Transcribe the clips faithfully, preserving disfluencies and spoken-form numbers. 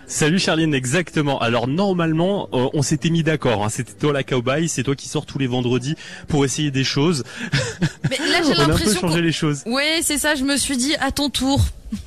Salut Charline, exactement. Alors normalement, euh, on s'était mis d'accord. Hein. C'était toi la cowboy, c'est toi qui sors tous les vendredis pour essayer des choses. Mais là, j'ai on a un peu l'impression changé qu'on... les choses. Ouais, c'est ça. Je me suis dit à ton tour.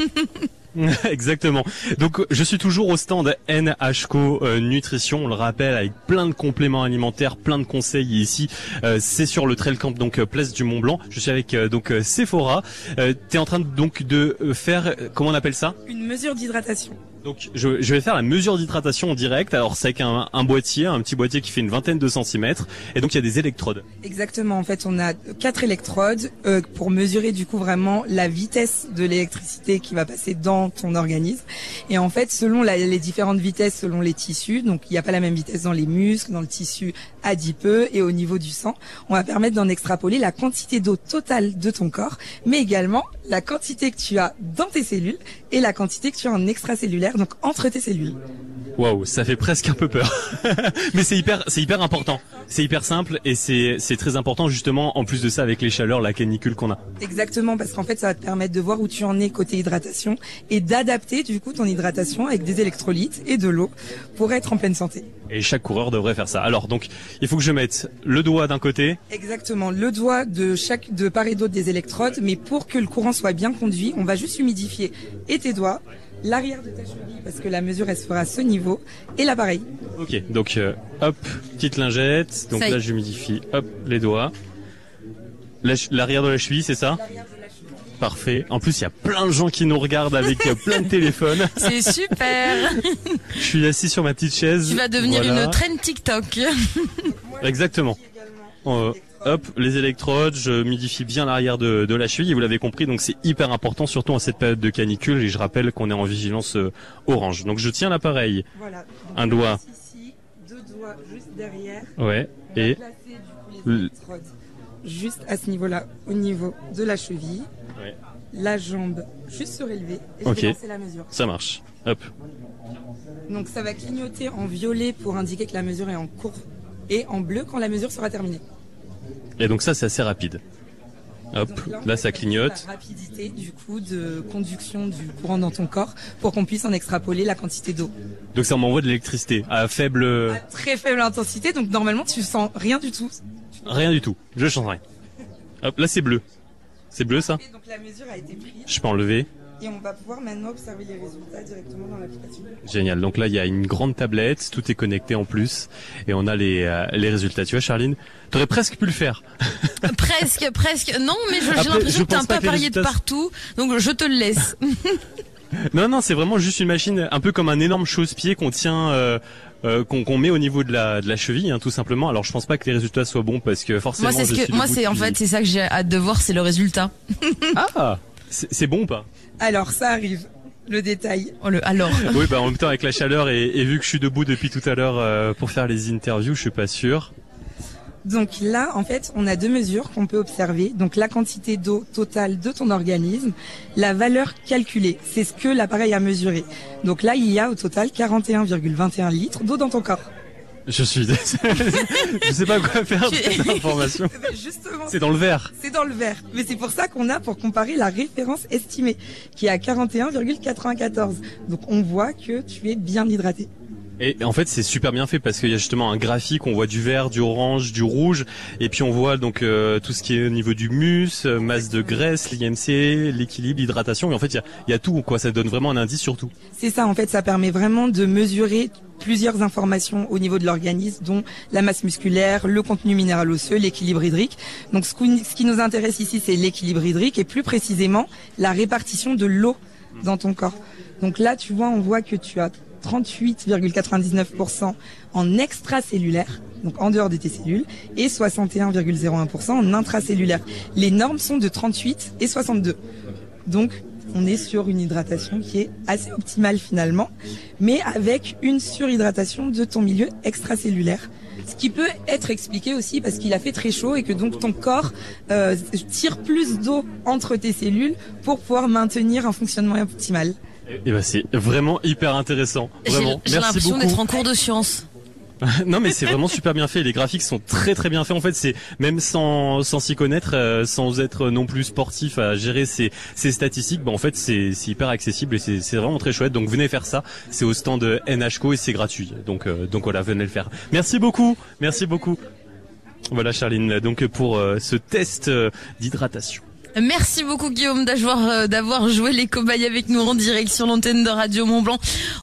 Exactement. Donc je suis toujours au stand N H C O euh, Nutrition, on le rappelle, avec plein de compléments alimentaires, plein de conseils ici. Euh, c'est sur le Trail Camp, donc euh, place du Mont Blanc. Je suis avec euh, donc euh, Sephora. Euh, T'es en train de, donc de euh, faire euh, comment on appelle ça? Une mesure d'hydratation. Donc je, je vais faire la mesure d'hydratation en direct. Alors c'est avec un, un boîtier, un petit boîtier qui fait une vingtaine de centimètres. Et donc il y a des électrodes. Exactement. En fait, on a quatre électrodes euh, pour mesurer du coup vraiment la vitesse de l'électricité qui va passer dans ton organisme. Et en fait, selon la, les différentes vitesses, selon les tissus, donc il n'y a pas la même vitesse dans les muscles, dans le tissu adipeux et au niveau du sang, on va permettre d'en extrapoler la quantité d'eau totale de ton corps, mais également la quantité que tu as dans tes cellules et la quantité que tu as en extracellulaire, donc entre tes cellules. Waouh, ça fait presque un peu peur. Mais c'est hyper, c'est hyper important. C'est hyper simple et c'est, c'est très important justement en plus de ça avec les chaleurs, la canicule qu'on a. Exactement, parce qu'en fait ça va te permettre de voir où tu en es côté hydratation et d'adapter du coup ton hydratation avec des électrolytes et de l'eau pour être en pleine santé. Et chaque coureur devrait faire ça. Alors donc, il faut que je mette le doigt d'un côté. Exactement, le doigt de chaque de part et d'autre des électrodes, mais pour que le courant soit bien conduit, on va juste humidifier et tes doigts, l'arrière de ta cheville parce que la mesure elle se fera à ce niveau et l'appareil. Ok, donc euh, hop, petite lingette. Donc là j'humidifie, hop, les doigts. La, l'arrière de la cheville, c'est ça? L'arrière de la cheville. Parfait. En plus, il y a plein de gens qui nous regardent avec euh, plein de téléphones. C'est super. Je suis assis sur ma petite chaise. Tu vas devenir voilà. une trend TikTok. Exactement. Euh, hop, les électrodes, je humidifie bien l'arrière de, de la cheville et vous l'avez compris, donc c'est hyper important, surtout en cette période de canicule et je rappelle qu'on est en vigilance euh, orange. Donc je tiens l'appareil, Voilà. un doigt, Ici, deux doigts juste derrière. ouais, et Placer du coup les électrodes juste à ce niveau-là, au niveau de la cheville. ouais. La jambe juste surélevée et Ok. je vais lancer la mesure. Ça marche. Hop. Donc ça va clignoter en violet pour indiquer que la mesure est en cours et en bleu quand la mesure sera terminée. Et donc ça c'est assez rapide. Hop, Donc là, là ça clignote. La rapidité du coup de conduction du courant dans ton corps pour qu'on puisse en extrapoler la quantité d'eau. Donc ça m'envoie de l'électricité à faible, À très faible intensité, donc normalement tu sens rien du tout. rien du tout. Je change rien. Hop, là c'est bleu. C'est bleu ça? Et donc la mesure a été prise Je peux enlever. et on va pouvoir maintenant observer les résultats directement dans l'application. Génial. Donc là, il y a une grande tablette, tout est connecté en plus, et on a les euh, les résultats. Tu vois, Charline, t'aurais presque pu le faire. Presque, presque. Non, mais je- j'ai Après, je l'impression que t'es pense un pas peu que les appareillé de résultats- partout, donc je te le laisse. Non, non, c'est vraiment juste une machine, un peu comme un énorme chausse-pied qu'on tient, euh, euh, qu'on qu'on met au niveau de la de la cheville, hein, tout simplement. Alors, je pense pas que les résultats soient bons parce que forcément. Moi, c'est ce je que, suis moi, debout c'est en depuis- fait, c'est ça que j'ai hâte de voir, c'est le résultat. Ah, c'est c'est bon ou pas? Alors ça arrive, le détail. Oh, le alors. Oui, bah en même temps avec la chaleur et, et vu que je suis debout depuis tout à l'heure euh, pour faire les interviews, je suis pas sûr. Donc là, en fait, on a deux mesures qu'on peut observer. Donc la quantité d'eau totale de ton organisme, la valeur calculée, c'est ce que l'appareil a mesuré. Donc là, il y a au total quarante et un virgule vingt et un litres d'eau dans ton corps. Je suis, je sais pas quoi faire de cette information. Eh ben, Justement, C'est dans le verre. c'est dans le verre. Mais c'est pour ça qu'on a pour comparer la référence estimée, qui est à quarante et un virgule quatre-vingt-quatorze. Donc on voit que tu es bien hydraté. Et en fait, c'est super bien fait parce qu'il y a justement un graphique, on voit du vert, du orange, du rouge, et puis on voit donc euh, tout ce qui est au niveau du mus, euh, masse de graisse, l'I M C, l'équilibre, l'hydratation. Et en fait, il y a, il y a tout, quoi. Ça donne vraiment un indice sur tout. C'est ça, en fait, ça permet vraiment de mesurer plusieurs informations au niveau de l'organisme, dont la masse musculaire, le contenu minéral osseux, l'équilibre hydrique. Donc ce qui, ce qui nous intéresse ici, c'est l'équilibre hydrique et plus précisément la répartition de l'eau dans ton corps. Donc là, tu vois, on voit que tu as trente-huit virgule quatre-vingt-dix-neuf pour cent en extracellulaire, donc en dehors de tes cellules, et soixante et un virgule zéro un pour cent en intracellulaire. Les normes sont de trente-huit et soixante-deux. Donc, on est sur une hydratation qui est assez optimale finalement, mais avec une surhydratation de ton milieu extracellulaire. Ce qui peut être expliqué aussi parce qu'il a fait très chaud et que donc ton corps euh, tire plus d'eau entre tes cellules pour pouvoir maintenir un fonctionnement optimal. Et ben c'est vraiment hyper intéressant. J'ai Vraiment. j'ai Merci l'impression beaucoup. d'être en cours de science. Non mais c'est vraiment super bien fait, les graphiques sont très très bien faits. En fait, c'est même sans sans s'y connaître, euh, sans être non plus sportif à gérer ses ses statistiques, bah en fait c'est c'est hyper accessible et c'est c'est vraiment très chouette. Donc venez faire ça, c'est au stand de N H C O et c'est gratuit. Donc euh, donc voilà, venez le faire. Merci beaucoup. Merci beaucoup. Voilà Charline, donc pour euh, ce test euh, d'hydratation. Merci beaucoup Guillaume d'avoir euh, d'avoir joué les cobayes avec nous en direct sur l'antenne de Radio Mont Blanc.